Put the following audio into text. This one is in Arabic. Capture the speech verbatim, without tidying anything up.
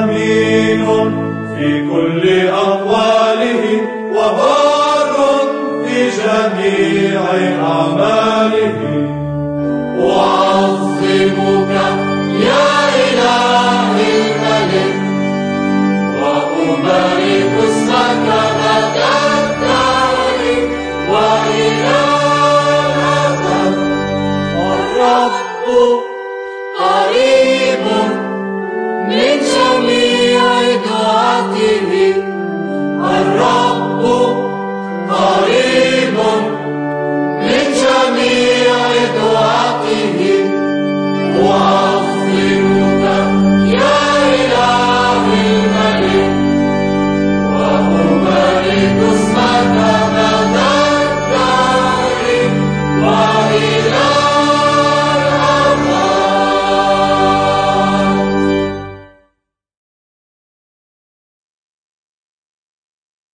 أمين في كل أقواله وبار في جميع أعماله. أعظمك يا إلهي الملك وأبارك اسمك مدى الدهر وإلى الأبد. الرب قريب من جميع دعاته، الرب قريب